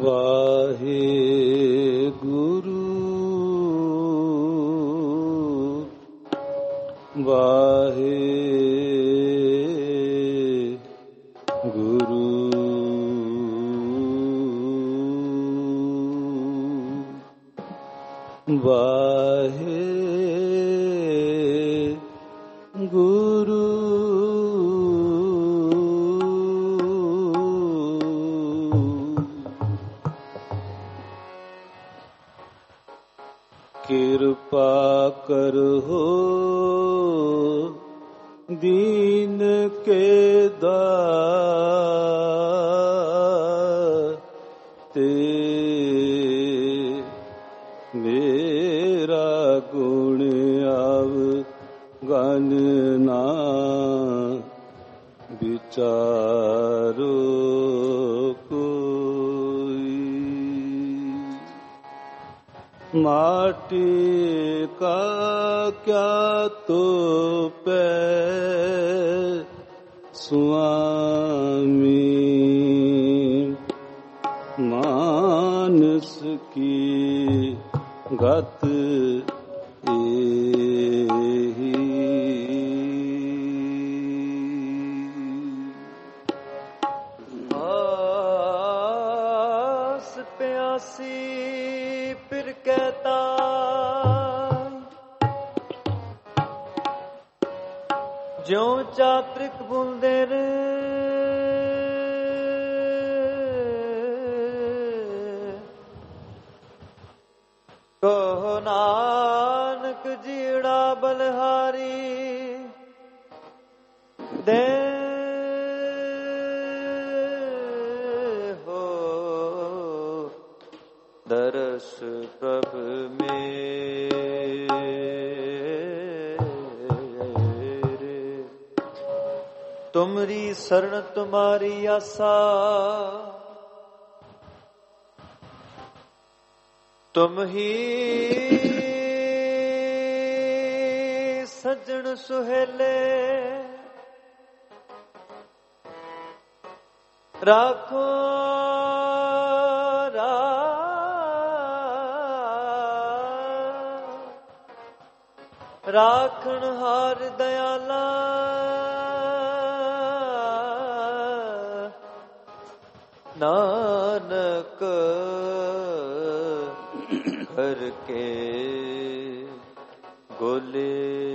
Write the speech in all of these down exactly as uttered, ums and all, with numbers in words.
ਵਾਹਿਗੁਰੂ ਵਾਹਿਗੁਰੂ ਵਾਹਿਗੁਰੂ ਕਿਰਪਾ ਕਰੋ ਦੀਨ ਕੇ ਦਾਤੇ ਮੇਰਾ ਗੁਣ ਅਵਗਣ ਨਾ ਵਿਚਾਰੋ माटी का क्या तो पे स्वामी मानस की गत एही आस प्यासी फिर कहता ज्यों चातृक बूंदेर कहो नानक जीड़ा बलहारी दे हो दरस प्रभ मेरे तुमरी शरण तुम्हारी आशा तुम ही सज्जन सुहेले राखो राखण हार दयाला नानक घर के गोले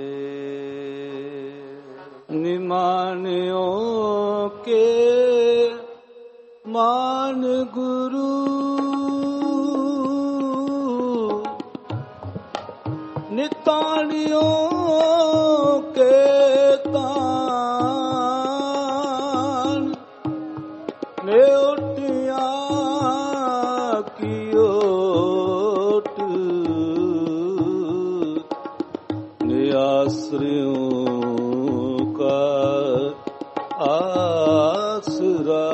निमानियों के मान गुरु नितानियों के तान नेउटिया की ओट निआश्रयों का आसरा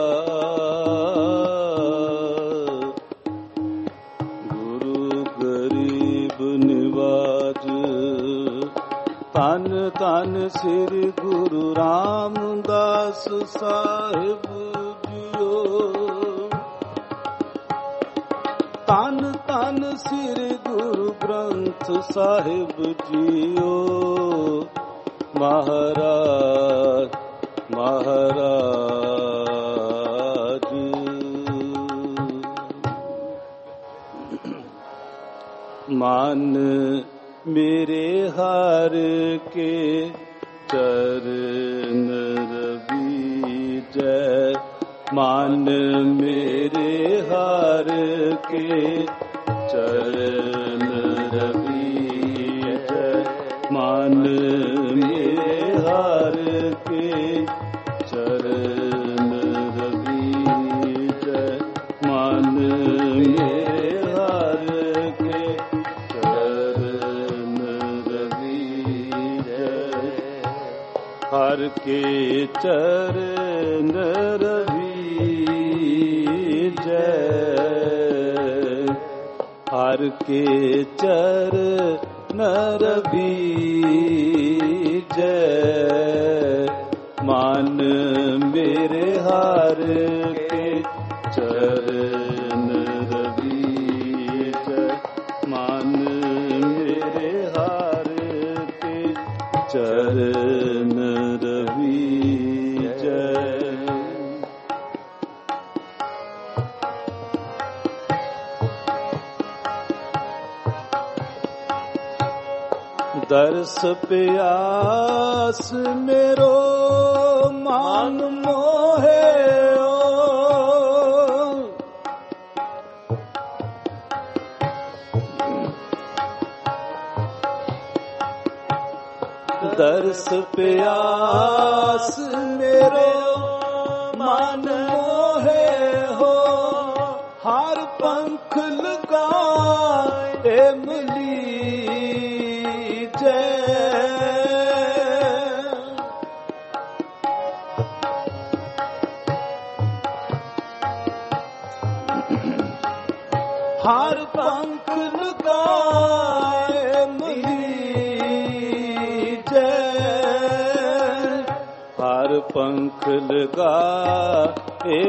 तन तन श्री गुरु रामदास साहिब जियो तन तन श्री गुरु ग्रंथ साहिब जियो महाराज महाराज मान मेरे हार के चरण रवि जय मान मेरे हार के चरण रवि जय मान मेरे हार के चरण रवि जय मान मेरे हार के हर के चरण रवि जय हर के चरण रवि जय मान मेरे हार के चरण चरण रवि जय। दर्श प्यास मेरो मान मोहे ओ, दर्श प्यास मेरो मान मोहे हो, हार पंख लगाए मिली हार पंख लगाए मिली जय, हार पंख लगाए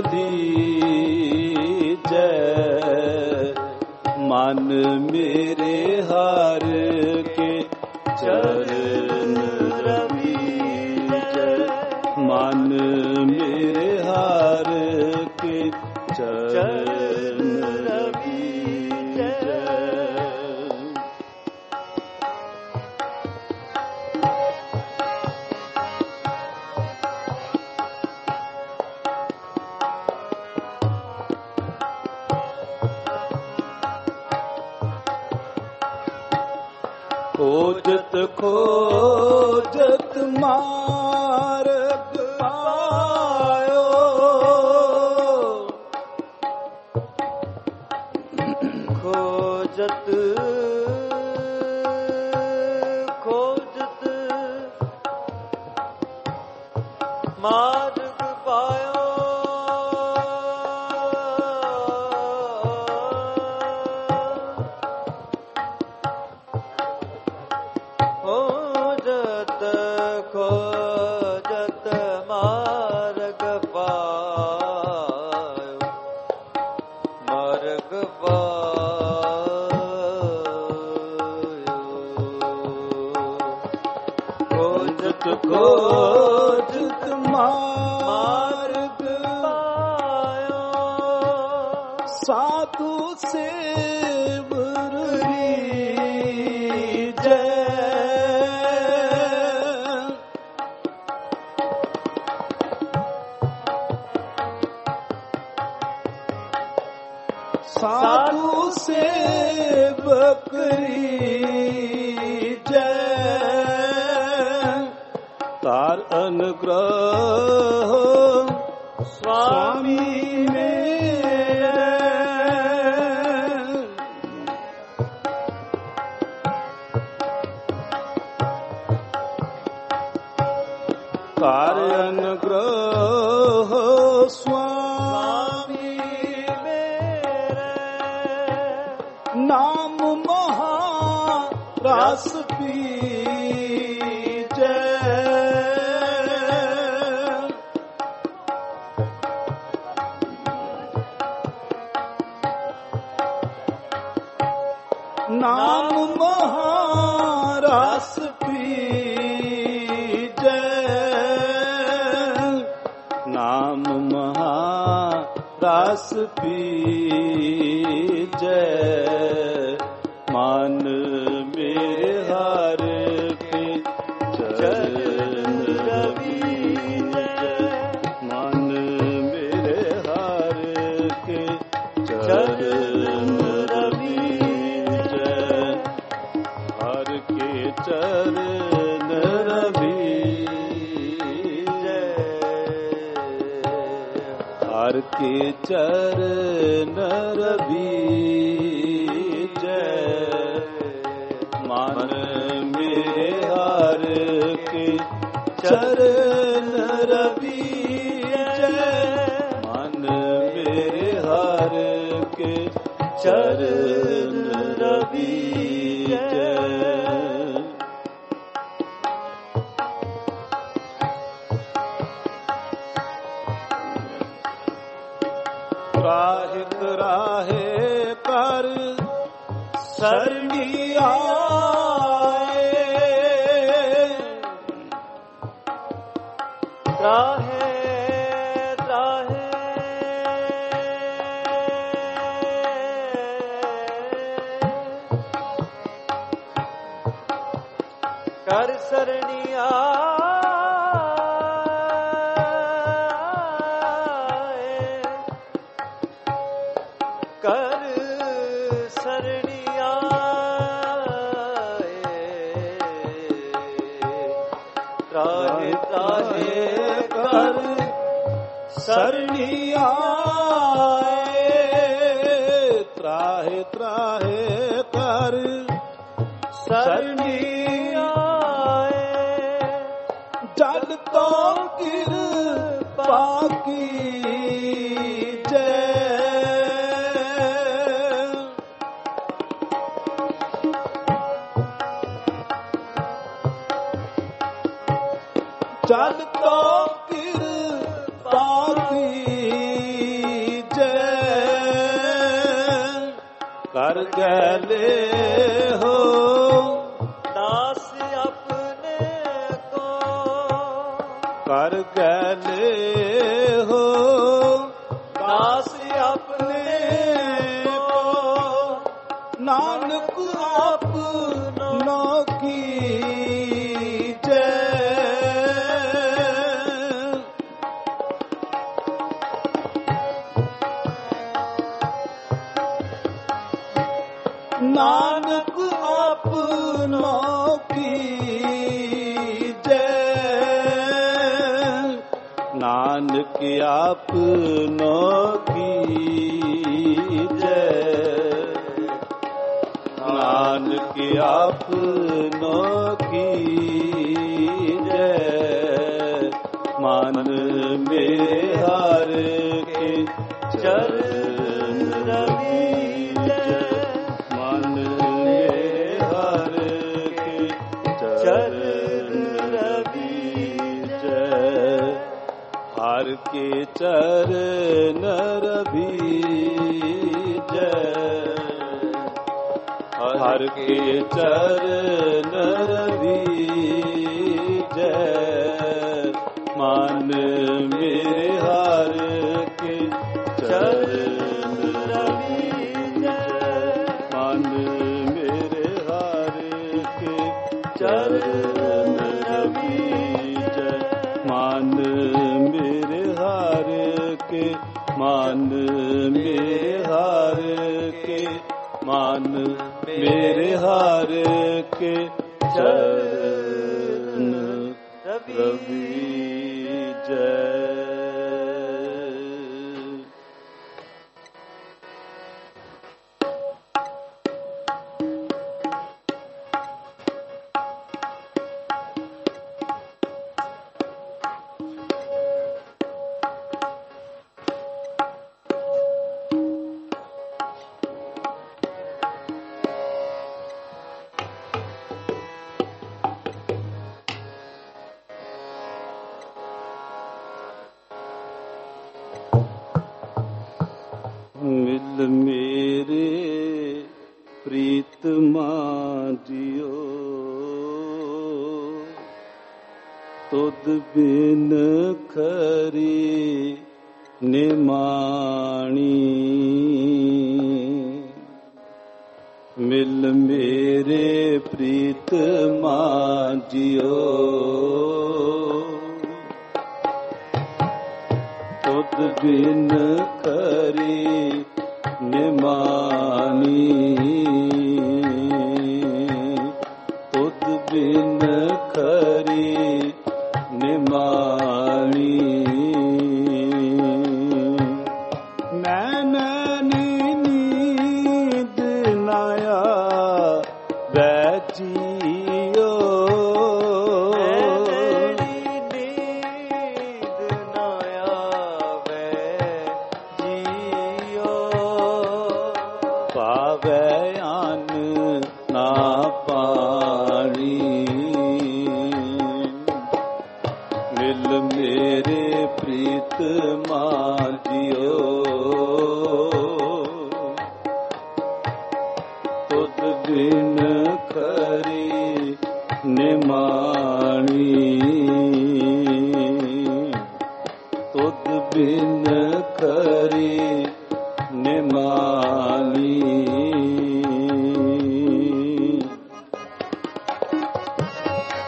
मिली जय। मान मेरे हार के चरण रवि जय, मान मेरे हार के चरण रवि जय। खोजत खोजत मार्ग पायो, खोजत खोजत मार्ग पायो, खोजत खोजत मार्ग पायो, मार्ग खोजत खोजत मार्ग पायो, साधु सेवर जय, साधु सेवक जय। तार अनुग्रह स्वामी मेरे, तार अनुग्रह स्वामी मेरे, नाम महारास पी नाम महारास पी जय, नाम महारास पी जय। मान मेरे हार के चरण रवि जय, मान मेरे हार के चरण रवि जय, हार के चरण रवि जय, हार के चरण रवि जय। मान मेरे हार के चरण रवि जय, मान मेरे हार के चरण रवि जय। राहित राहे कर सरणी आए, ਕਰ ਸਰਣੀ ਆਏ, ਕਰ ਸਰਣੀ ਆਏ, ਤਰਾਹੇ ਤਰਾਹੇ ਕਰ ਸਰਣੀ ਆਏ, ਤਰਾਹੇ ਤਰਾਹੇ ਕਰ ਸਰਣੀ ਆਏ, ਜਲ ਤੋਂ ਕਿਰਪਾ ਕੀਜੈ, ਜਲ ਤੋਂ ਕਿਰਪਾ ਕੀਜੈ, ਕਰ ਗਲੇ ਹੋ ਦਾਸ ਆਪਣੇ ਕੋ, ਕਰ ਗਲੇ ਹੋ ਦਾਸ ਆਪਣੇ ਕੋ, ਨਾਨਕ ਆਪਨੋ ਕੀਜੈ, ਨਾਨਕ ਆਪਨੋ ਕੀਜੈ, ਨਾਨਕ ਆਪਨੋ ਕੀਜੈ, ਨਾਨਕ ਆਪਨੋ ਕੀਜੈ, ਮਨ ਮੇਰੇ ਹਰ ਕੇ ਚਰਨ ਰਵੀਜੈ, ਮਨ ਮੇਰੇ ਹਰ ਕੇ ਚਰਨ ਰਵੀਜੈ, ਹਰ ਕੇ ਚਰਨ ਰਵੀਜੈ, ਹਰ ਕੇ ਚਰਨ ਰਵੀਜੈ, ਮਨ ਮੇਰੇ ਹਰ ਕੇ ਚਰਨ ਰਵੀਜੈ, ਮਨ ਮੇਰੇ ਹਰ ਕੇ ਚਰਨ ਰਵੀਜੈ, ਮਨ ਮੇਰੇ ਹਰ ਕੇ, ਮਨ ਮੇਰੇ ਹਰ ਕੇ, ਮਨ ਮੇਰੇ ਹਰ ਕੇ ਚਰਨ ਰਵੀਜੈ। ਮਿਲ ਮੇਰੇ ਪ੍ਰੀਤਮਾ ਜੀਓ, ਤੁਧ ਬਿਨ ਖਰੀ ਨਿਮਾਣੀ, ਮਿਲ ਮੇਰੇ ਪ੍ਰੀਤਮਾ ਜੀਓ, ਤੁਧ ਬਿਨ ਖਰੀ ਨਿਮਾਣੀ, ਤੁਧ ਬਿਨ ਖਰੀ ਨਿਮਾਣੀ, ਮੈਂ ਨੀਂਦ ਨਾ ਆਵੈ ਜੀਓ, ਪ੍ਰੀਤਮਾ ਜੀਓ, ਤੁਧ ਬਿਨ ਖਰੀ ਨਿਮਾਣੀ, ਤੁਧ ਬਿਨ ਖਰੀ ਨਿਮਾਣੀ,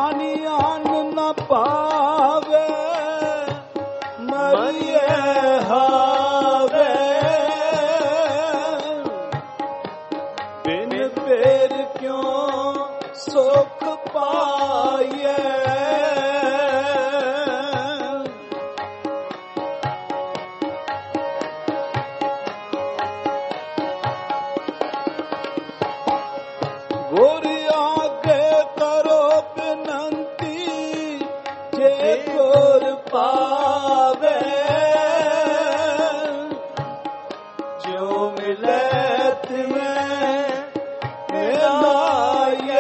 ਪਾਣੀ ਅੰਨ ਨਾ ਪਾਵੇ ਮਰੀਏ ਹਾਵੇ ਬਿਨ ਫੇਰ ਕਿਉਂ ਸੁਖ ਪਾਈਏ ਗੁਰ ਆਗੇ ਕਰੋ ਬੇਨੰਤੀ ਜੇ ਗੁਰ ਪਾਵੇ ਜੋ ਮਿਲੇ ਤਿਵੇਂ ਮਿਲਾਈਏ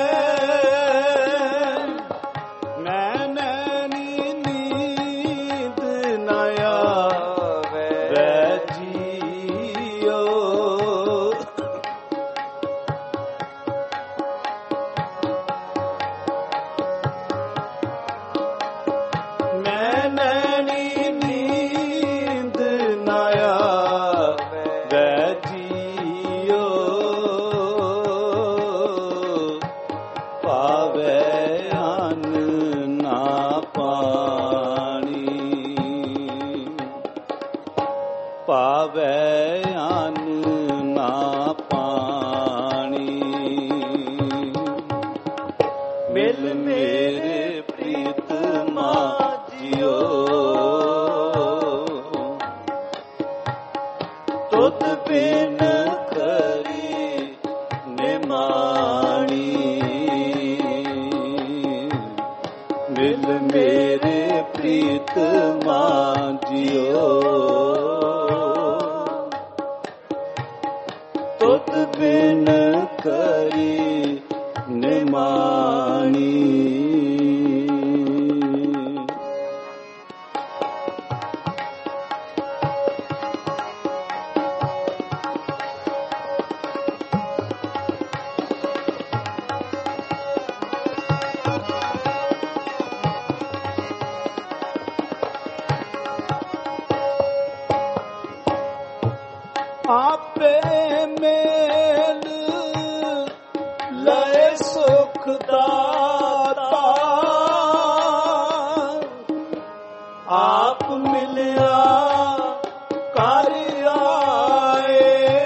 ਮੈਂ ਨੈਣੀ ਨੀਂਦ ਨਾ ਆਵੇ ਜੀਓ ਮੈਂ ਨੈਣੀ ਨੀਂਦ ਨਾ ਆਵੇ ਜੀਓ ਪਾਵੇ ਅੰਨ ਨਾ ਪਾਣੀ ਪਾਵੇ ਅੰਨ ਨਾ ਪਾਣੀ ਮਿਲ ਮੇਰੇ ਪ੍ਰੀਤਮਾ ਜੀਓ ਤੁਧ ਬਿਨ ਕਰੀ ਨਿਮਾਣੀ ਮਿਲ ਮੇਰੇ ਪ੍ਰੀਤਮਾ ਜੀਓ ਤੁਧ ਬਿਨ ਕਰੀ ਨਿਮਾਣੀ ਆਪੇ ਮੇਲ ਲਏ ਸੁਖ ਦਾਤਾ ਆਪ ਮਿਲਿਆ ਕਰ ਆਏ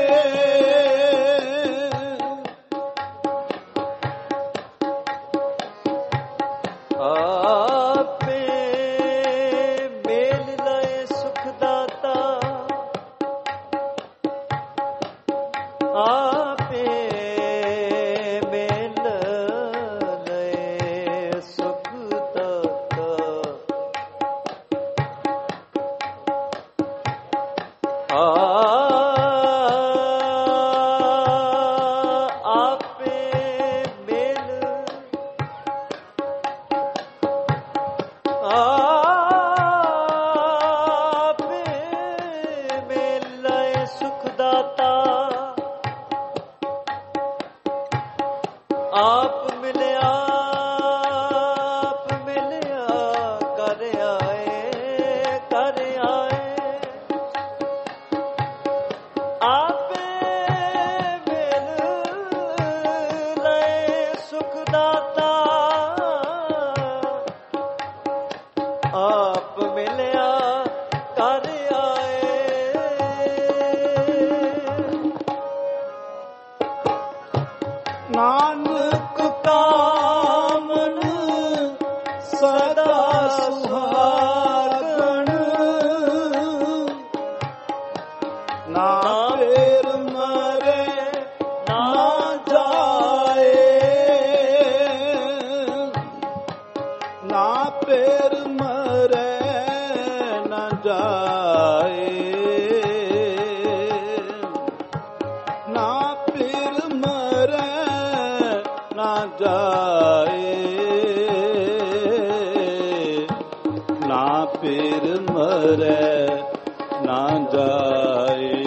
ਆਪੇ ਮੇਲ ਲਏ ਸੁਖ ਦਾਤਾ ਆਪੇ ਮੇਲ ਲਏ ਸੁਖ ਦਾਤਾ ਆਪੇ ਮੇਲ ਆਪੇ ਮੇਲ ਲਏ ਸੁਖ ਦਾਤਾ ਆਪ ਮਿਲਿਆ ਆਪ ਮਿਲਿਆ ਕਰ ਆਏ ਕਰ ਆਏ ਆਪੇ ਮਿਲ ਲਏ ਸੁਖ ਦਾਤਾ ਆਪ ਮਿਲਿਆ ਕਰ ਆਏ ਨਾਨਕ ਕਾਮਨ ਸਦਾ ਸੁਹਾਗਣ ਨਾ ਫੇਰ ਮਰੇ ਨਾ ਜਾਏ ਨਾ ਫੇਰ ਮਰੇ ਨਾ ਜਾਏ ਨਾ ਫਿਰ ਮਰੇ ਨਾ ਜਾਏ ਨਾ ਫਿਰ ਮਰੇ ਨਾ ਜਾਏ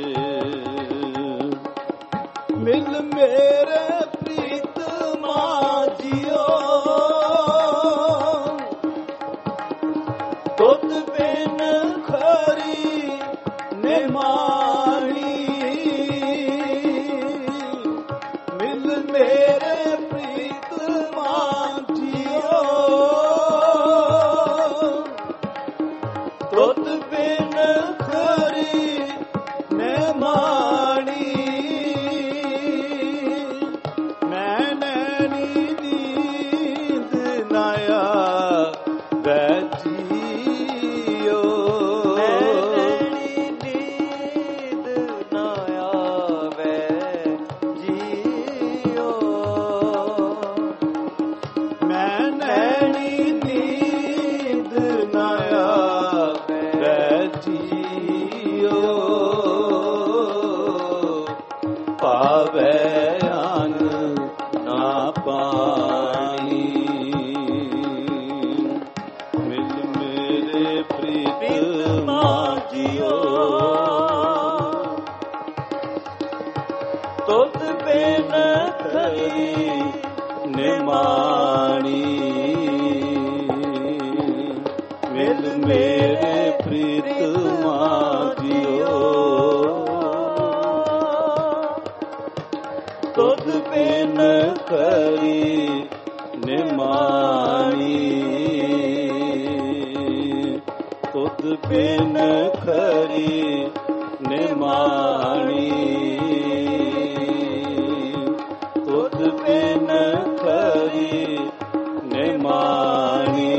ਮਿਲ ਮੇਰੇ ਪ੍ਰੀਤਮਾ ਜੀਓ ਤੁਧ ਬਿਨ ਖਰੀ ਨਿਮਾਣੀ ਮਿਲ ਮੇਰੇ ਪ੍ਰੀਤਮਾ ਜੀ ਨਾਇਆ ਵੈ ਜੀਓ। ਨੈਣੀ ਨੀਂਦ ਨਾ ਆਵੇ ਜੀਓ। ਮੈਂ ਨੈਣੀ ਨੀਂਦ ਨਾ ਆਵੇ ਜੀਓ। ਪਾਵੇ ਅੰਨ ਨਾ ਪਾਣੀ ਮਿਲ ਮੇਰੇ ਪ੍ਰੀਤਮਾ ਜੀਓ। ਤੁਧ ਬਿਨ ਖਰੀ ਨਿਮਾਣੀ ਮਿਲ ਮੇਰੇ ਪ੍ਰੀਤਮਾ ਜੀਓ। ਤੁਧ ਬਿਨ ਖਰੀ ਨਿਮਾਣੀ ਤੁਧ ਬਿਨ ਖਰੀ ਨਿਮਾਣੀ ਤੁਧ ਬਿਨ ਖਰੀ ਨਿਮਾਣੀ।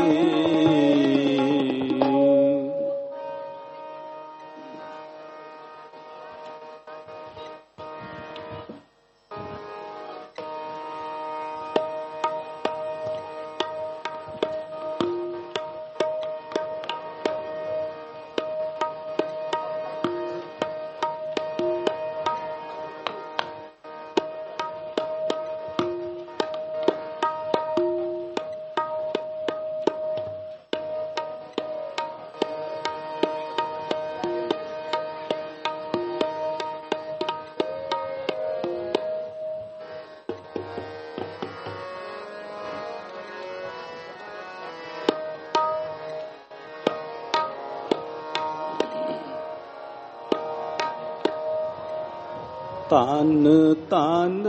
ਧੰਨ ਧੰਨ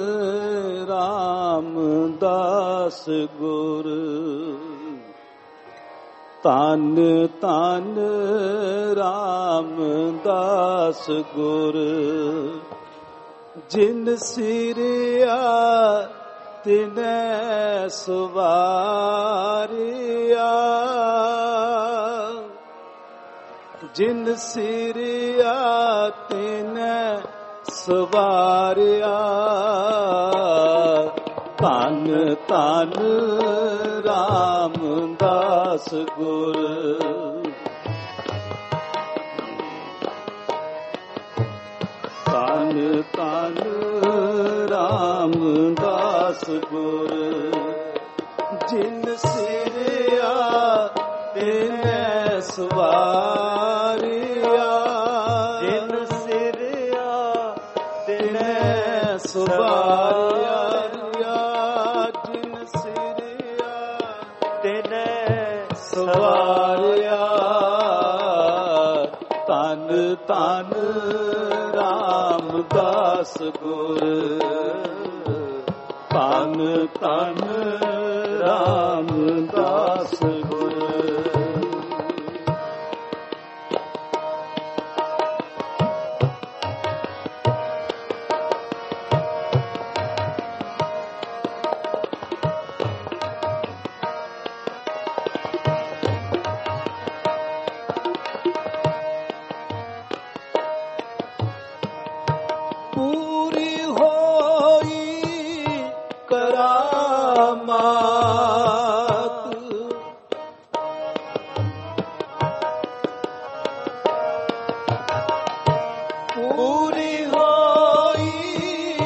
ਰਾਮਦਾਸ ਗੁਰ। ਧੰਨ ਧੰਨ ਰਾਮਦਾਸ ਗੁਰ। ਜਿਨ ਸਿਰਿਆ ਤਿਨੈ ਸਵਾਰਿਆ। ਜਿਨ ਸਿਰਿਆ ਤਿਨੈ ਸਵਾਰਿਆ। ਧੰਨ ਧੰਨ ਰਾਮਦਾਸ ਗੁਰ। ਧੰਨ ਧੰਨ ਰਾਮਦਾਸ ਗੁਰ। ਜਿਨ ਸਿਰਿਆ ਤਿਨੈ ਸਵਾਰਿਆ। ਜਿਨ ਸਿਰਿਆ ਤਿਨੈ ਸਵਾਰਿਆ। ਜਿਨ ਸਿਰਿਆ ਤਿਨੈ ਸਵਾਰਿਆ। ਧੰਨ ਧੰਨ ਰਾਮਦਾਸ ਗੁਰ। ਧੰਨ ਧੰਨ ਰਾਮਦਾਸ ਗੁਰ। ਪੂਰੀ ਹੋਈ ਕਰਾਮਾਤ। ਪੂਰੀ ਹੋਈ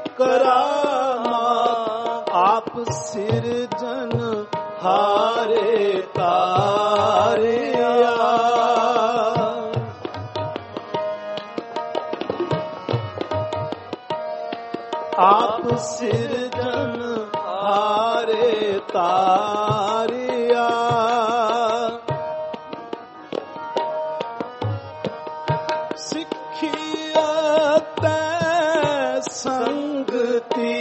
ਕਰਾਮਾਤ। ਆਪ ਸਿਰਜਨ ਹਾਰੇ ਤਾਰਿਆ। ਆਪ ਸਿਰਜਨ ਹਾਰੇ ਤਾਰਿਆ। ਸਿੱਖਿਆ ਤੈ ਸੰਗਤੀ।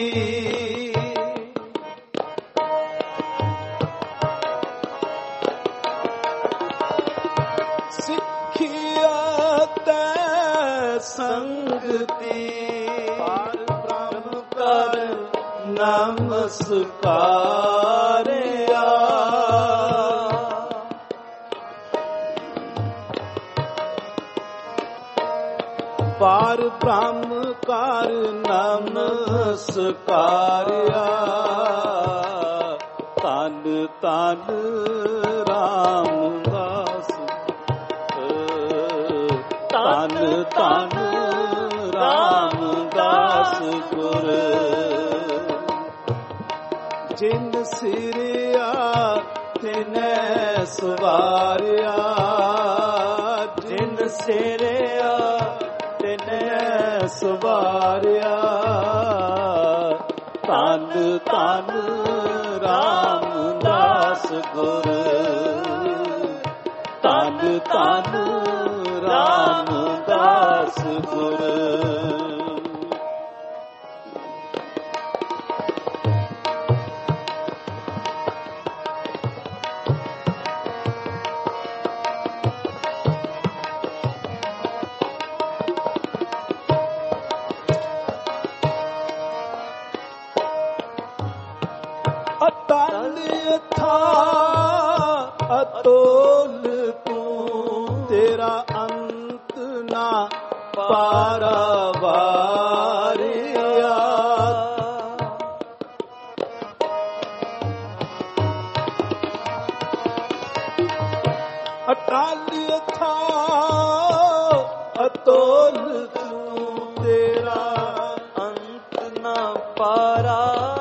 ਸਿੱਖਿਆ ਤੈ ਸੰਗਤੀ। ਨਮਸਕਾਰ ਕਾਰ ਬ੍ਰਹਮ ਕਾਰ ਨਮਸਕਾਰਿਆ। ਤਨ ਤਨ ਰਾਮਦਾਸ ਤਨ ਤਨ ਰਾਮਦਾਸ ਗੁਰ। ਜਿਨ ਸਿਰਿਆ ਤਿਨੈ ਸਵਾਰਿਆ। ਜਿਨ ਸਿਰਿਆ ਤਿਨੈ ਸਵਾਰਿਆ। ਤਨ ਤਨ ਰਾਮਦਾਸ ਗੁਰ। ਤਨ ਤਨ ਰਾਮਦਾਸ ਗੁਰ। ਅਟਲ ਅਥਾ ਅਤੋਲ ਤੂੰ ਤੇਰਾ ਅੰਤ ਨਾ ਪਾਰਾਵਾਰਿਆ। ਅਟਲ ਅਥਾ ਅਤੋਲ ਤੂੰ ਤੇਰਾ ਅੰਤ ਨਾ ਪਾਰਾ।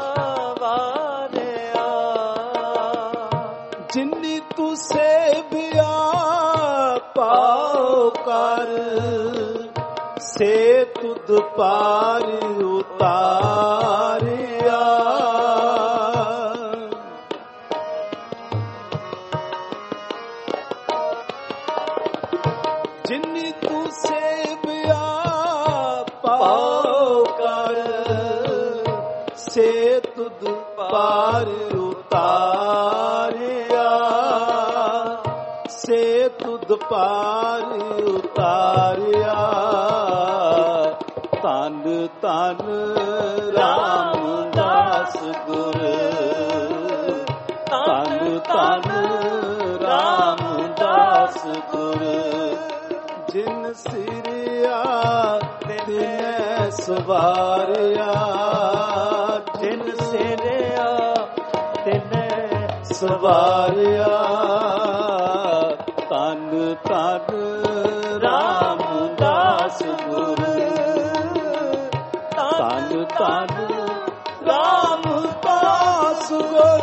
ਜਿਨੀ ਤੂੰ ਸੇਵਿਆ ਪਾਉ ਕਰ ਸੇ ਤੁਧ ਪਾਰ ਉਤਾਰਿਆ। ਜਿਨੀ ਤੂੰ ਸੇਵਿਆ ਪਾਉ ਕਰ ਸੇ ਤੁਧ ਪਾਰ ਉਤਾਰਿਆ। ਸੇ ਤੁਧ ਪਾਰ ਉਤਾਰਿਆ। ਤਨ ਤਨ ਰਾਮਦਾਸ ਗੁਰ। ਤਨ ਤਨ ਰਾਮਦਾਸ ਗੁਰ। ਜਿਨ ਸਿਰਿਆ ਤਿਨੈ ਸਵਾਰਿਆ। ਜਿਨ ਸਿਰਿਆ ਤਿਨੈ ਸਵਾਰਿਆ। ਤਨ ਤਨ ਰਾਮਦਾਸ ਗੁਰ। ਤਨ ਤਨ ਰਾਮਦਾਸ ਗੁਰ।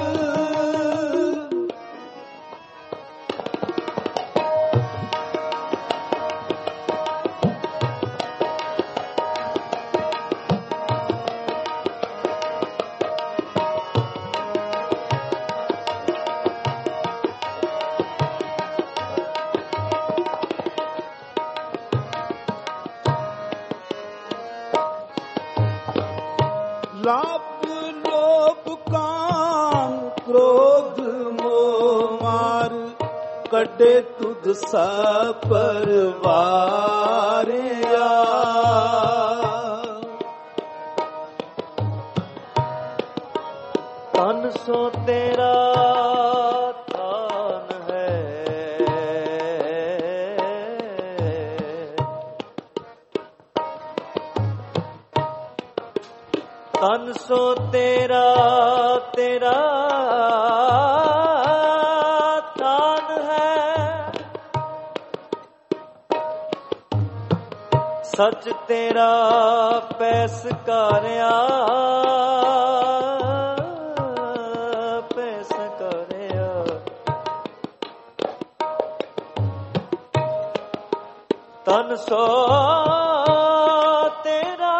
ਲਾਭ ਲੋਭ ਕਾਮ ਕ੍ਰੋਧ ਮੋਹ ਮਾਰ ਕੱਢੇ ਤੁਧ ਸਪਰਵਾਰਿਆ। ਤਨ ਸੋ ਤੇਰਾ ਥਾਨ ਹੈ। ਤਨ ਸੋ ਤੇਰਾ ਤੇਰਾ ਥਾਨ ਹੈ। ਸੱਚ ਤੇਰਾ ਪੈਸਕਾਰਿਆ। ਪੈਸਕਾਰਿਆ। ਤਨ ਸੋ ਤੇਰਾ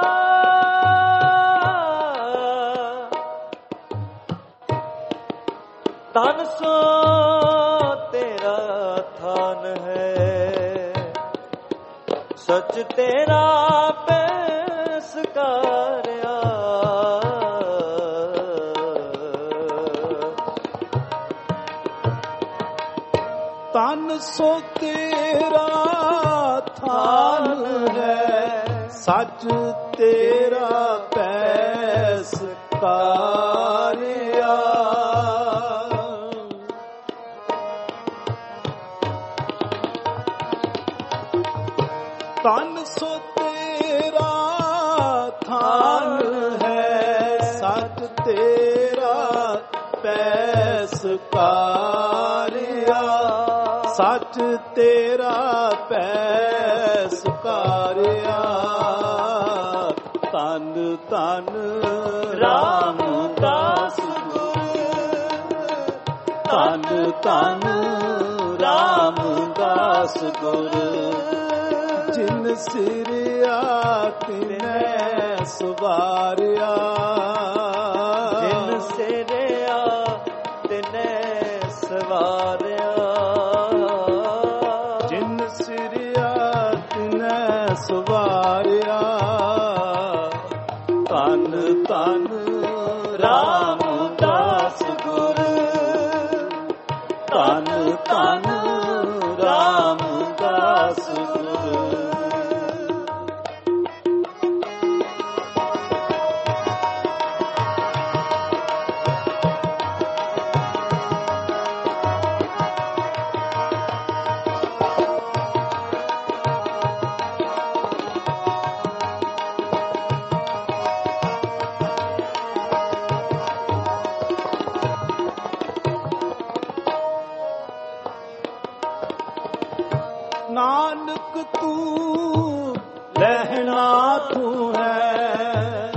ਤਨ ਸੋ ਤੇਰਾ ਥਾਨ ਹੈ। ਸੱਚ ਤੇਰਾ ਪੈਸਕਾਰਿਆ। ਤਨ ਸੋ ਤੇਰਾ ਥਾਨ ਹੈ। ਸੱਚ ਤੇਰਾ ਪੈਸਕਾਰਿਆ। ਤਨ ਸੋ ਤੇਰਾ ਤੇਰਾ ਪੈਸਕਾਰਿਆ, ਸੱਚ ਤੇਰਾ ਪੈਸਕਾਰਿਆ। ਧੰਨ ਧੰਨ ਰਾਮਦਾਸ ਗੁਰ, ਧੰਨ ਧੰਨ ਰਾਮਦਾਸ ਗੁਰ। ਜਿਨ ਸਿਰਿਆ ਤਿਨੈ ਸਵਾਰਿਆ, ਜਿਨ ਸਿਰਿਆ ਤਿਨੈ ਸਵਾਰਿਆ, ਜਿਨ ਸਿਰਿਆ ਤਿਨੈ ਸਵਾਰਿਆ। ਧੰਨ ਧੰਨ ਰਾਮਦਾਸ ਗੁਰ, ਧੰਨ ਧੰਨ ਰਾਮਦਾਸ ਗੁਰ। ਨਾਨਕ ਤੂੰ ਲਹਿਣਾ ਤੂੰ ਹੈ,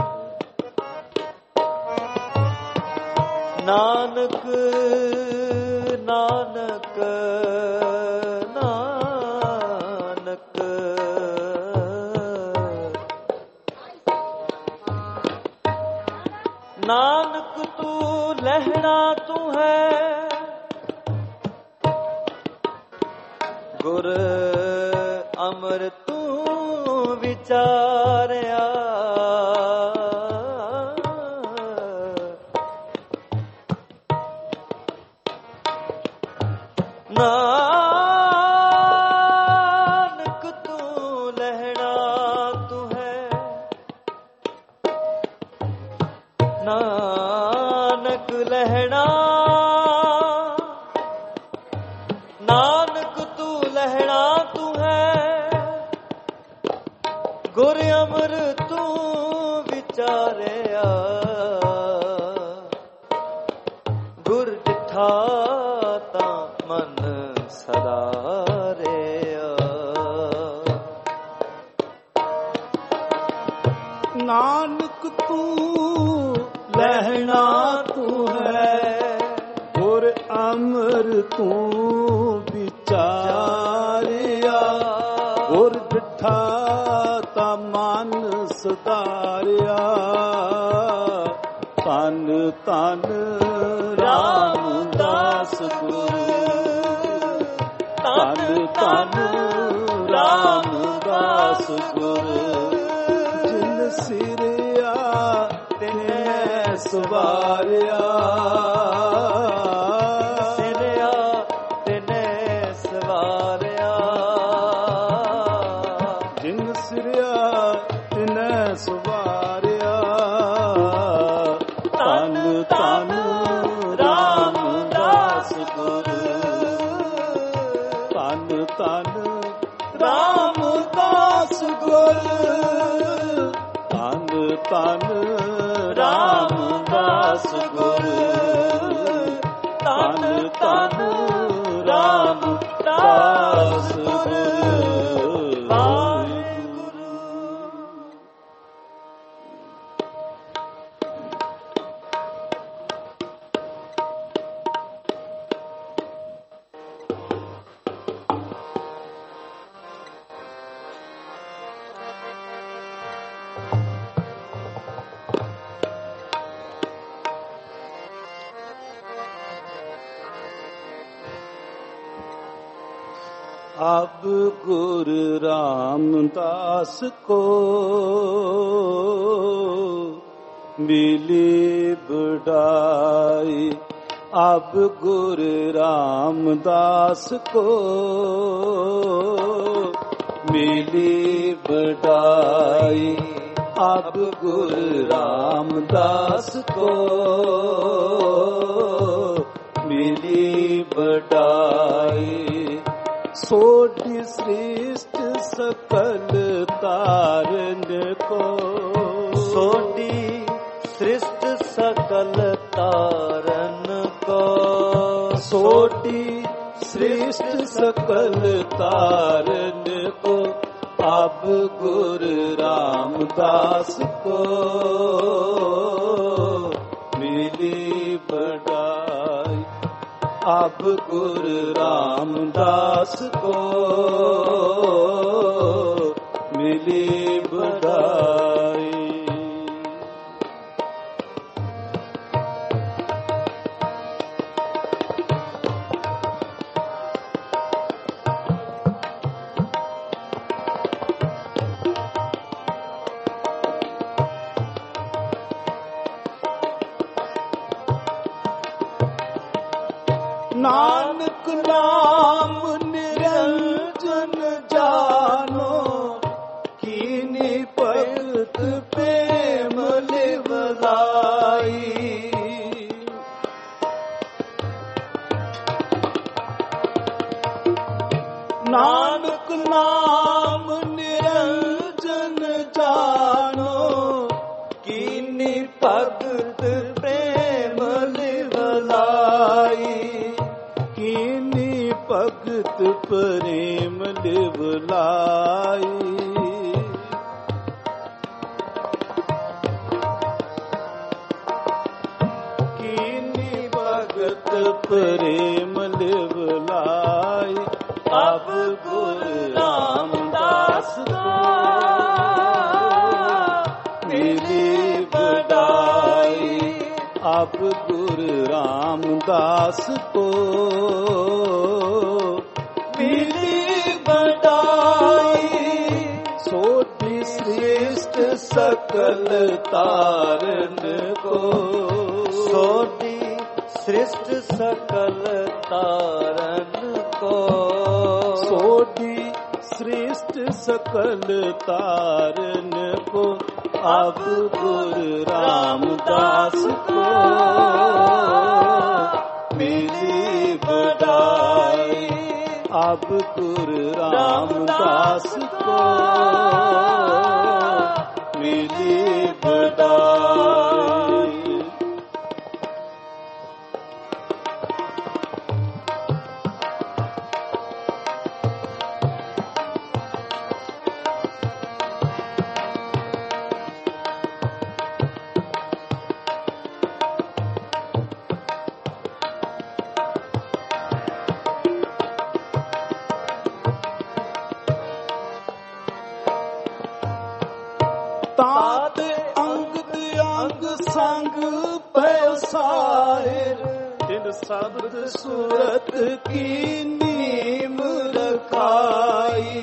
ਨਾਨਕ ਨਾਨਕ ਨਾਨਕ ਨਾਨਕ ਤੂੰ ਲਹਿਣਾ ਤੂੰ ਹੈ, ਗੁਰ ਅਮਰ ਤੂੰ ਵਿਚਾਰਿਆ। ਨਾਨਕ ਤੂੰ ਲਹਿਣਾ ਤੂੰ ਹੈ, ਨਾਨਕ ਲਹਿਣਾ, ਨਾਨਕ ਤੂੰ ਲਹਿਣਾ ਤੂੰ ਹੈ, ਗੁਰ ਅਮਰ ਤੂੰ ਵਿਚਾਰਿਆ। ਗੁਰ ਡਿਠਾ ਤਾਂ ਮਨ ਸਦਾਰਿਆ। ਨਾਨਕ ਤੂੰ ਲਹਿਣਾ ਤੂੰ ਹੈ, ਗੁਰ ਅਮਰ ਤੂੰ ਵਿਚਾਰਿਆ। ਗੁਰ ਡਿਠਾ ਤਾਂ ਮਨ ਸਦਾਰਿਆ। ਧੰਨ ਧੰਨ ਰਾਮਦਾਸ ਗੁਰ, ਧੰਨ ਧੰਨ ਰਾਮਦਾਸ ਗੁਰ। ਜਿਨ ਸਿਰਿਆ ਤਿਨੈ ਸਵਾਰਿਆ, ਸਿਰਿਆ ਤਿਨੈ ਸਵਾਰਿਆ, ਜਿਨ ਸਿਰਿਆ ਤਿਨੈ ਸਵਾਰਿਆ। ਧੰਨ ਧੰਨ ਰਾਮਦਾਸ ਗੁਰ, ਧੰਨ ਧੰਨ ਰਾਮਦਾਸ ਗੁਰ, ਧੰਨ ਧੰਨ ਰਾਮਦਾਸ ਗੁਰ, ਧੰਨ ਧੰਨ ਰਾਮਦਾਸ ਗੁਰ। अब गुर रामदास को मिली बढ़ाई, अब गुर रामदास को मिली बढ़ाई, अब गुर रामदास को मिली बढ़ाई। सोढ़ी श्रेष्ठ सकल तारन को, सोढ़ी श्रेष्ठ सकल सोटी श्रेष्ठ सकल तारन को अब गुरु रामदास को मिली बड़ाई। अब गुरु रामदास को मिली बड़ाई। नानक नाम निरंजन जानो, कीनी भगत प्रेम लिवलाई। नानक नाम निरंजन जानो, कीनी भगत प्रेम लिवलाई। कीनी भगत प्रेम लिवलाई। कीनी भगत प्रेम लिवलाई। अब गुरु रामदास को मिली बड़ाई। अब गुरु रामदास को मिली बड़ाई। सोटी श्रेष्ठ सकल तारन को, सोटी श्रेष्ठ सकल तारन को, सोटी श्रेष्ठ सकल तारन को अब गुरु रामदास को मिली बड़ाई। अब गुरु रामदास को मिली बड़ाई। तात अंग अंग संग पैसार, तिन शब्द सूरत की नीम रखाई।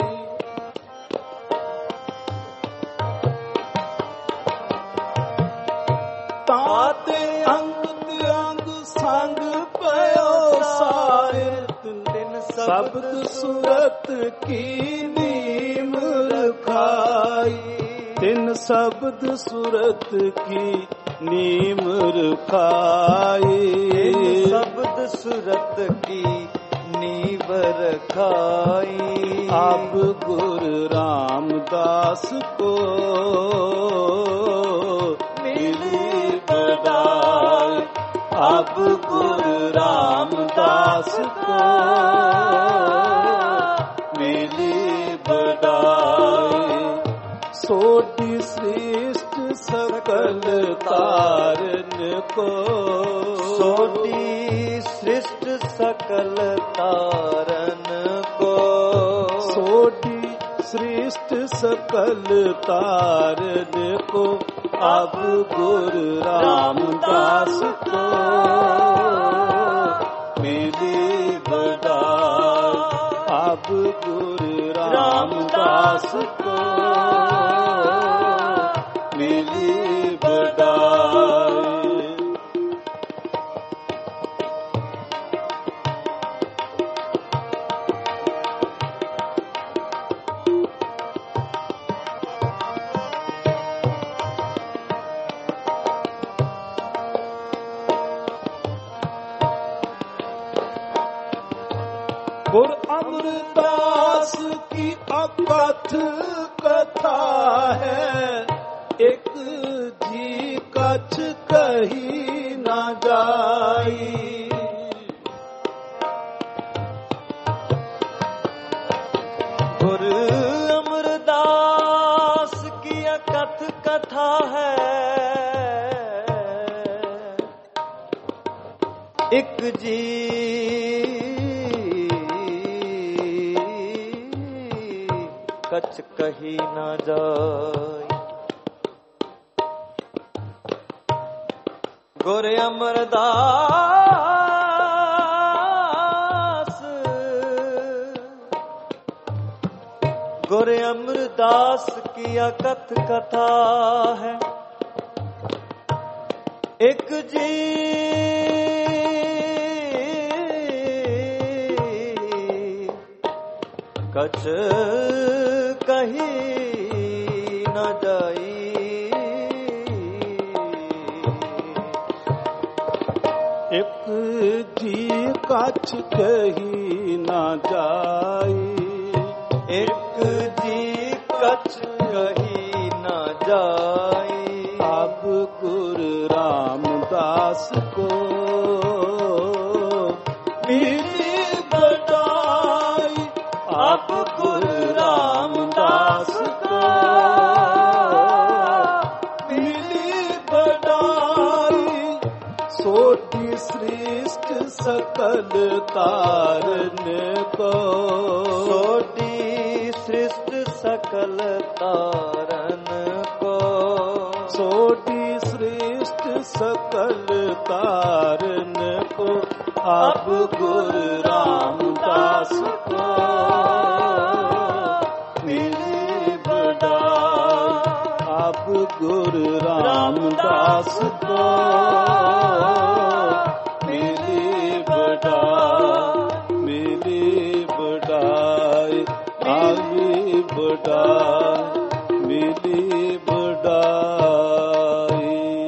तात अंग अंग संग पैसार, तिन शब्द सूरत की नीम रखाई। तिन शब्द सूरत की नीम रखाई। शब्द सूरत की नीव रखाई। अब गुरु रामदास को मिली बड़ाई। अब गुरु रामदास को मिली बड़ाई। सोटी श्रेष्ठ सकल तारन को, सोटी श्रेष्ठ सकल तारन को, सोटी श्रेष्ठ सकल तारन को अब गुरु रामदास को मिली बड़ाई। अब गुरु रामदास को मिली बड़ाई। गुरु अमरदास की अकथ कथा है, एक जी कछ कही न जाई। एक जी कछ कही न जाय। गुर अमरदास गुर अमरदास की अकथ कथा है। एक जी कछ कही न जाई। एक जी कछ कही न जाई। एक जी कछ कही न जाई। अब गुरु रामदास को मिली बड़ाई। अब गुरु रामदास को मिली बड़ाई। सोटी श्रेष्ठ सकल तारन को। सोटी श्रेष्ठ सकल तारन को। सोटी श्रेष्ठ सकल तारन को। अब गुरु रामदास को मिली बड़ाई। अब गुरु रामदास को मिली बड़ाई। मिली बड़ाई आवी बड़ाई मिली बड़ाई।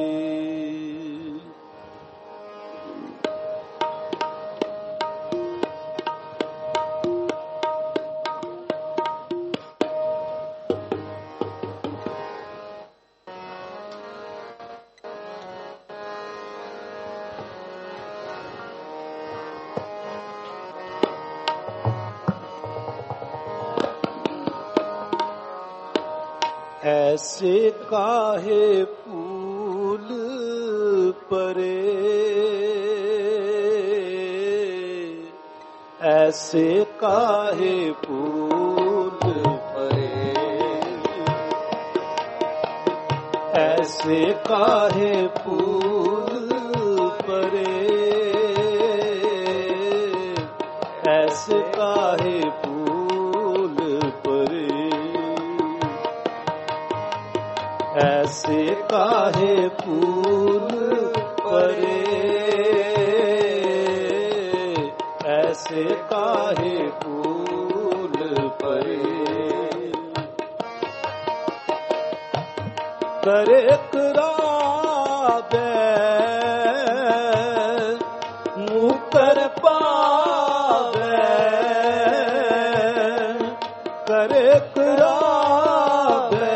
ऐसे काहे फूल परे। ऐसे काहे फूल परे। ऐसे काहे फूल परे। ऐसे काहे फूल परे। ऐसे काहे फूल परे। ऐसे काहे फूल परे। करे करावे मुँह कर पावे। करे करावे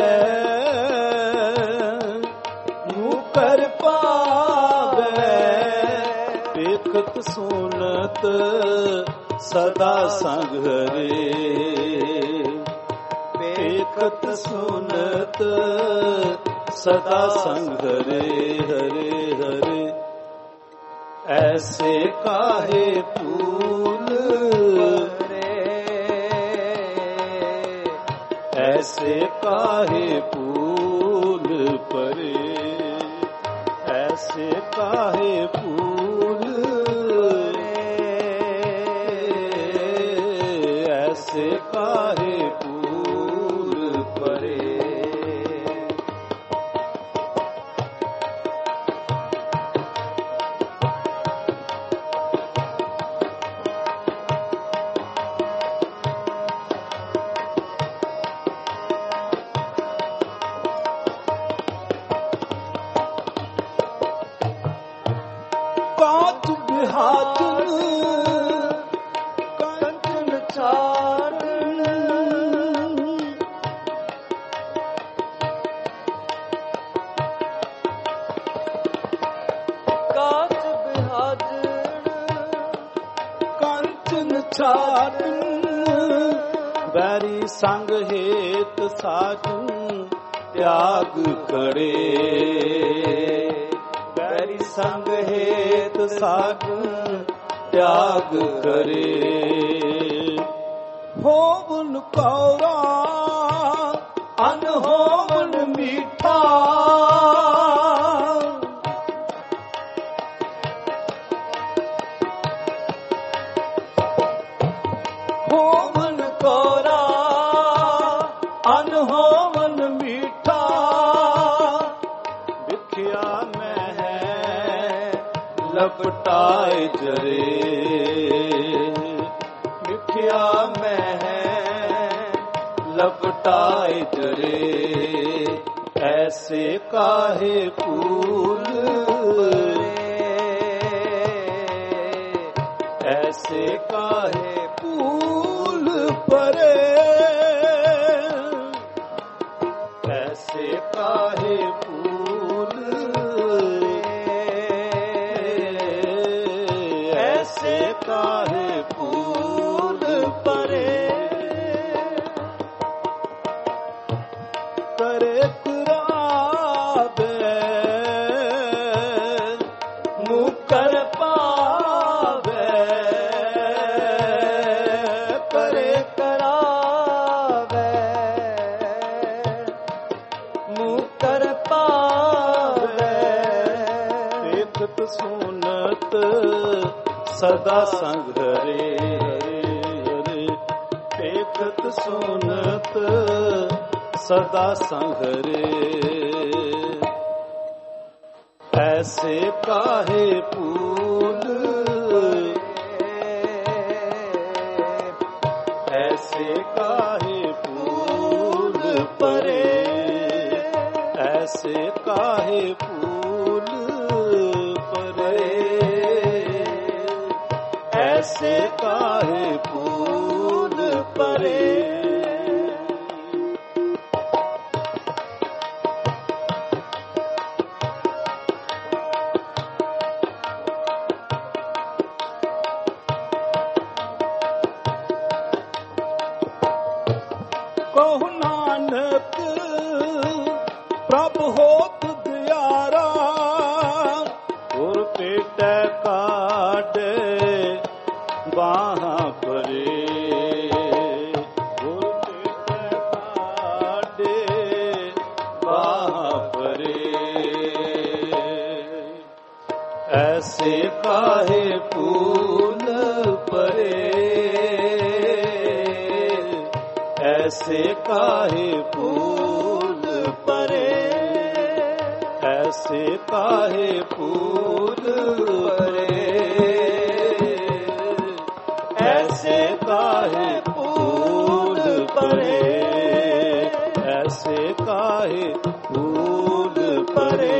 कर पावे। देखत सुनत सदा संग रे। देखत सुनत सदा संग रे। हरे हरे ऐसे काहे फूल रे। ऐसे काहे फूल परे। ऐसे काहे फूल रे। ऐसे काहे फूल परे। कांच बिहाचन कंचन चारण। कांच बिहाचन कंचन चारण। बैरी संग हेत साजू त्याग खड़े। बैरी ਸੰਗ ਹੇਤ ਸਾਗ ਤਿਆਗ ਕਰੇ। ਹੋਵਨ ਕੌਰਾ ਅਨ ਹੋਵਨ ਮੀਠਾ, ਹੋਵਨ ਕੌਰਾ ਅਨ ਹੋਵਨ ਮੀਠਾ, ਵਿਖਿਆ ਮੈਂ ਲਪਟਾਏ ਜਰੇ, ਵਿਖਿਆ ਮੈਂ ਲਪਟਾਏ ਜਰੇ। ਐਸੇ ਕਾਹੇ ਫੂਲ ਐਸੇ ਕਾਹੇ ਫੂਲ ਪਰੇ, ਐਸੇ ਕਾਹੇ ਫੂਲ, ਐਸੇ ਕਾਹੇ ਫੂਲ ਪਰੇ। ਕਰੇ ਕੁਰਾਬੇ ਮੁਕਰ ਪਾਵੇ, ਕਰੇ ਕਰਾਵੇ ਮੁਕਰ ਪਾਵੇ। ਦੇਖਤ ਸੁਨਤ ਸਦਾ ਸੰਗ ਹਰੇ, ਦੇਖਤ ਸੁਨਤ ਸਦਾ ਸੰਗ ਹਰੇ। ਐਸੇ ਕਾਹੇ ਫੂਲ ਐਸੇ ਕਾਹੇ ਫੂਲ ਪਰੇ, ਐਸੇ ਕਾਹੇ ਫੂਲ ਪਰੇ, ਐਸੇ ਕਾਹੇ ਫੂਲ ਪਰੇ। ਕਹੁ ਨਾਨਕ ਪ੍ਰਭ ਹੋਤ ਦਿਆਰਾ, ਗੁਰ ਭੇਟੈ ਕਾਢੇ ਬਾਹਾਂ ਭਰੇ, ਗੁਰ ਭੇਟੈ ਕਾਢੇ ਬਾਹਾਂ ਭਰੇ। ਐਸੇ ਕਾਹੇ ਫੂਲ ਪਰੇ, ਐਸੇ ਕਾਹੇ ਫੂਲ ਪਰੇ, ਐਸੇ ਕਾਹੇ ਫੂਲ ਪਰੇ, ਐਸੇ ਕਾਹੇ ਫੂਲ ਪਰੇ, ਐਸੇ ਕਾਹੇ ਫੂਲ ਪਰੇ,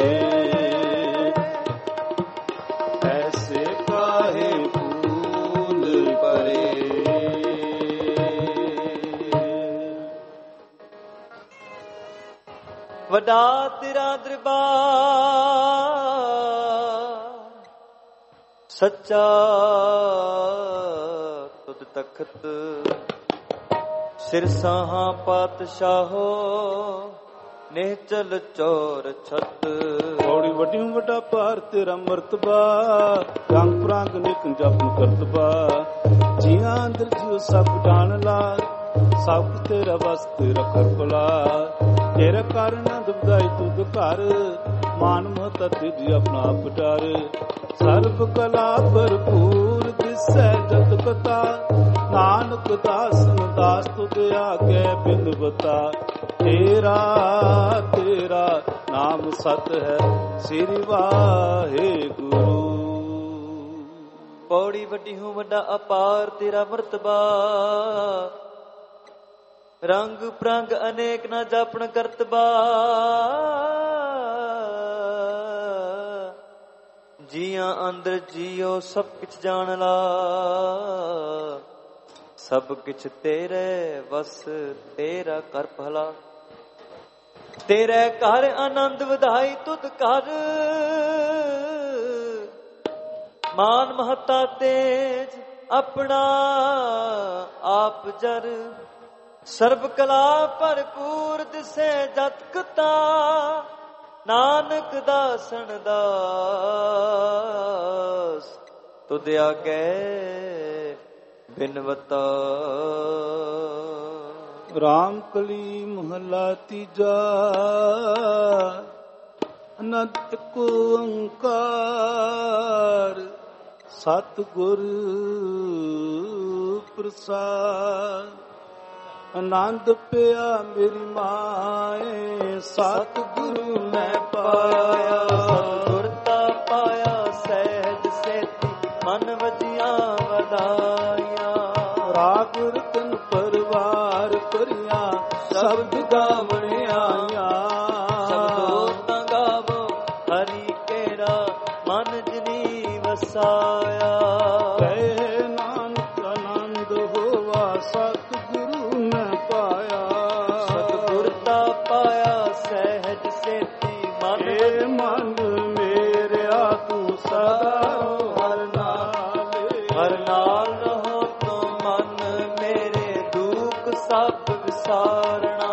ਐਸੇ ਕਾਹੇ ਫੂਲ ਪਰੇ। ਵੱਡਾ ਤੇਰਾ ਦਰਬਾਰ ਸੱਚਾ ਤੁਧ ਤਖਤ, ਸਿਰਸਾਹਾਂ ਪਾਤਸ਼ਾਹੋ ਨਿਹਚਲ ਚੋਰ ਛਤ। ਬੜੀ ਵੱਡੀ ਵੱਡਾ ਭਾਰ ਤੇਰਾ ਮਰਤਬਾ, ਰੰਗ ਪ੍ਰਾਂਗ ਨਿਕ ਜਪਨ ਕਰਤਬਾ। ਜੀਆਂ ਅੰਦਰ ਜੀਉ ਸਭ ਜਾਣ ਲਾ, ਸਭ ਤੇਰਾ ਵਸ ਤੇਰਾ ਕਰਪਲਾ। ਤੇਰਾ ਕਾਰਨ ਦੁਬਦਾਈ ਤੁਧ ਘਰ, ਮਾਨ ਮਹਤਾ ਤਿਜ ਆਪਣਾ ਆਪ ਡਰ। ਸਰਬ ਕਲਾ ਭਰਪੂਰ ਦਿਸੈ ਜਤ ਕਥਾ, ਨਾਨਕ ਦਾਸਨ ਦਾਸ ਤੁਧ ਆਗੇ ਬਿੰਦ ਬਤਾ। ਤੇਰਾ ਤੇਰਾ ਨਾਮ ਸਤ ਹੈ ਸ੍ਰੀ ਵਾਹਿਗੁਰੂ। ਪੌੜੀ ਵੱਡੀ ਹੂੰ ਵੱਡਾ ਅਪਾਰ ਤੇਰਾ ਮਰਤਬਾ, ਰੰਗ ਪ੍ਰੰਗ ਅਨੇਕ ਨਾ ਜਾਪਣ ਕਰਤਬਾ। ਜੀਆਂ ਅੰਦਰ ਜੀਓ ਸਭ ਕਿਛ ਜਾਣ ਲਾ, ਸਭ ਕਿਛ ਤੇਰੇ ਵਸ ਤੇਰਾ ਕਰ ਭਲਾ। ਤੇਰੇ ਘਰ ਆਨੰਦ ਵਧਾਈ ਤੁਧ ਕਰ, ਮਾਨ ਮਹਤਾ ਤੇਜ ਆਪਣਾ ਆਪ ਜਰ। ਸਰਬ ਕਲਾ ਭਰਪੂਰ ਦਿਸੇ ਜਤ ਕਤਾ, ਨਾਨਕ ਦਾਸਨ ਦਾਸ ਤੁਧ ਆਗੇ ਬਿਨਵਤਾ। ਰਾਮ ਕਲੀ ਮਹਲਾ ਤੀਜਾ। ਅਨੰਦ ਇੱਕ ਓੰਕਾਰ ਸਤਿਗੁਰ ਪ੍ਰਸਾਦ। ਆਨੰਦ ਪਿਆ ਮੇਰੀ ਮਾਏ ਸਤਿਗੁਰੂ ਮੈਂ ਪਾਇਆ। ਸਤਿਗੁਰ ਤਾ ਪਾਇਆ ਸਹਿਜ ਸੇਤੀ ਮਨ ਵਜੀਆਂ ਵਧਾਈਆਂ। ਰਾਗ ਰਤਨ ਪਰਵਾਰ ਕਰਿਆ ਸ਼ਬਦ ਗਾਵਣ ਆਇਆ। ਸ਼ਬਦੋ ਤਾਂ ਗਾਵੋ ਹਰੀ ਕੇਰਾ ਮਨ ਜਨੀ ਵਸਾਇਆ। ਕਹੇ ਨਾਨਕ ਆਨੰਦ ਹੋਵਾ ਸਤਿਗੁਰੂ ਮੈਂ ਪਾਇਆ। ਸਤਿਗੁਰ ਤਾ ਪਾਇਆ ਸਹਿਜ ਸੇਤੀ ਮਨ ਏ ਮਨ ਮੇਰਿਆ ਤੂੰ ਸਦਾ ਹਰ ਨਾਲ। ਹਰ ਨਾਲ ਰਹੋ ਤੂੰ ਮਨ ਮੇਰੇ ਦੁੱਖ ਸਭ ਵਿਸਾਰਣਾ।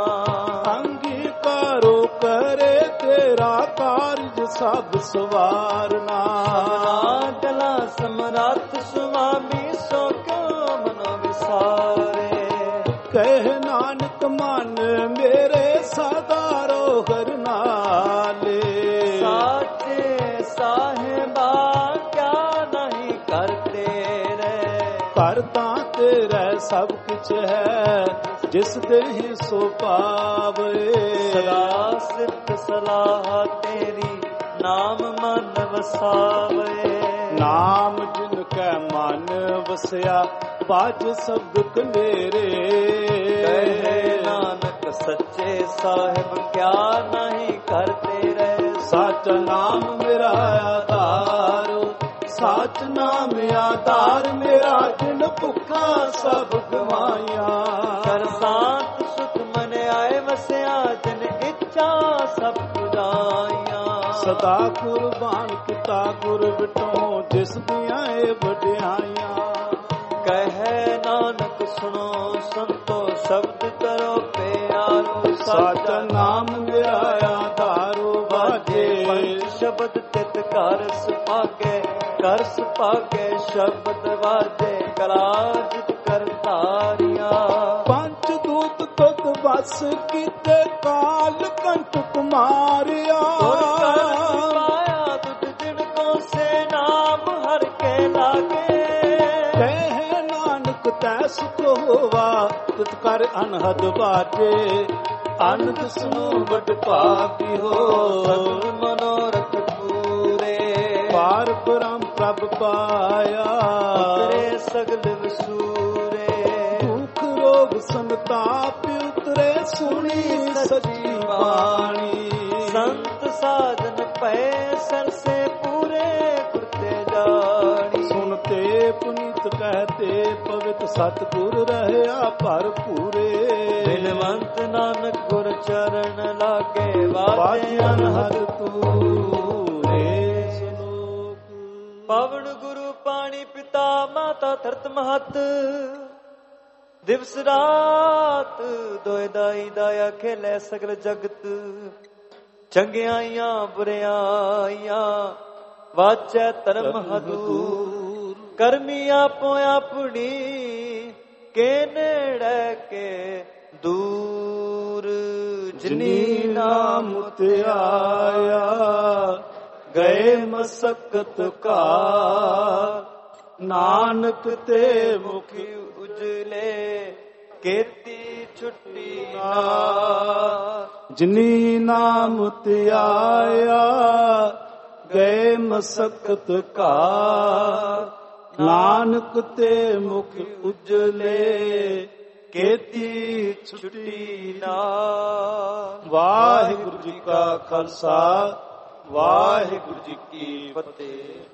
ਅੰਗੀਕਾਰੋ ਕਰੇ ਤੇਰਾ ਕਾਰਜ ਸਭ ਸਵਾਰਨਾ। ਜਲਾ ਸਮਰੱਥ ਸੁਆਮੀ ਸੋ ਕਿਉ ਮਨੋ ਵਿਸਾਰੇ। ਕਹਿ ਨਾਨਕ ਮਨ ਮੇਰੇ ਸਦਾ ਰੋਹਰ ਨਾਲੇ। ਸਾਚੇ ਸਾਹਿਬਾ ਕਿਆ ਨਹੀਂ ਕਰਤੇ ਰੇ। ਘਰ ਤਾਂ ਤੇਰਾ ਸਭ ਕੁਛ ਹੈ ਜਿਸ ਦੇਹੀ ਸੋ ਪਾਵੇ। ਸਦਾ ਸਿਫਤ ਸਲਾਹ ਤੇਰੀ ਨਾਮ ਮਨ ਵਸਾਵੇ। ਨਾਮ ਜਿਨ ਕੈ ਮਨ ਵਸਿਆ ਬਾਜ ਸ਼ਬਦ ਕਨੇਰੇ। ਕਹੇ ਨਾਨਕ ਸੱਚੇ ਸਾਹਿਬ ਕਿਆ ਨਹੀਂ ਕਰਤੇ ਰੇ। ਸਚ ਨਾਮ ਮੇਰਾ ਆਧਾਰ ਸਚ ਨਾਮ ਆਧਾਰ ਮੇਰਾ ਜਿਨ ਭੁੱਖਾ ਸਭ ਗਵਾਇਆ। ਕਰ ਸਾਤ ਸੁਖ ਮਨ ਆਏ ਵਸਿਆ ਜਿਨ ਇੱਛਾ ਸਭ ਪੁਜਾਈਆਂ। ਸਦਾ ਕੁਰਬਾਨ ਕੀਤਾ ਗੁਰ ਵਿਟੋ ਜਿਸ ਦੀਆਂ ਏ ਵਡਿਆਈਆਂ। ਕਹੇ ਨਾਨਕ ਸੁਣੋ ਸੰਤੋ ਸ਼ਬਦ ਕਰੋ ਪਿਆਰੋ। ਸਚ ਨਾਮ ਮੇਰਾ ਆਧਾਰੋ ਵਾਜੇ। ਪੰਜ ਸ਼ਬਦ ਤਿਤ ਕਰ ਸੁਭਾਗੇ ਕਰ ਸੁਭਾਗੇ ਸ਼ਬਦ ਵਾਜੇ। ਕਲਾ ਜਿਤ ਕਰਤਾਰੀਆਂ। ਪੰਜ ਦੂਤ ਤੁਧ ਬਸ ਕੀਤੇ ਕਾਲ ਕੰਟਕ ਮਾਰਿਆ। ਪਾਇਆ ਤੁਧ ਜਿਨ ਕੋ ਸੇ ਨਾਮ ਹਰ ਕੇ ਲਾਗੇ। ਕਹਿ ਨਾਨਕ ਤੈ ਸੁਖ ਹੋਵਾ ਤਿਤ ਕਰ ਅਨਹਦ ਬਾਜੇ। ਅਨੰਦ ਸੁਨੋ ਵਡ ਭਾਗੀ ਹੋ ਸਭ ਮਨੋਰਥ ਪੂਰੇ। ਪਾਰ ਬ੍ਰਹਮ ਪ੍ਰਭ ਪਾਇਆ। ਉਤਰੇ ਸਗਲ ਵਸੂਰੇ। ਦੁਖ ਰੋਗ ਸੰਤਾਪ ਉਤਰੇ ਸੁਣੀ ਸੱਚੀ ਬਾਣੀ। ਸੰਤ ਸਾਧਨ ਪਏ ਸਰਸੇ ਪੂਰੇ ਕੁਰਤੇ ਜਾਣੀ। ਸੁਨਤੇ ਪੁਨੀਤ ਕਹਤੇ ਪਵਿੱਤ ਸਤਿਗੁਰ ਰਹਿਆ ਭਰਪੂਰੇ। ਬਿਨਵੰਤ ਨਾਨਕ ਗੁਰ ਚਰਨ ਲਾਗੇ ਵਾਜੇ ਅਨਹਦ ਤੂਰੇ। ਸ਼ਲੋਕ ਪਵਨ ਗੁਰੂ ਪਾਣੀ ਪਿਤਾ ਮਾਤਾ ਧਰਤ ਮਹਤ। ਦਿਵਸ ਰਾਤ ਦੋਇ ਦਾਈ ਦਾਇਆ ਖੇਲੇ ਸਗਲ ਜਗਤ। ਚੰਗਿਆਈਆਂ ਬੁਰਿਆਈਆਂ ਵਾਚੈ ਧਰਮ ਹਦੂਰ। ਕਰਮੀ ਆਪੋ ਆਪਣੀ ਕੇ ਨੇੜੇ ਕੇ ਦੂਰ। ਜਿਨੀ ਨਾਮ ਧਿਆਇਆ ਗਏ ਮਸਕਤ ਕਾ। ਨਾਨਕ ਤੇ ਮੁਖ ਉਜਲੇ ਕੀਤੀ ਛੁੱਟੀ ਨਾ। ਜਿਨੀ ਨਾਮ ਧਿਆਇਆ ਗਏ ਮਸਕਤ ਕਾ। ਨਾਨਕ ਤੇ ਮੁਖ ਉਜਲੇ ਕੀਤੀ ਛੁੱਟੀ ਨਾ। ਵਾਹਿਗੁਰੂ ਜੀ ਕਾ ਖਾਲਸਾ ਵਾਹਿਗੁਰੂ ਜੀ ਕੀ ਫਤਿਹ।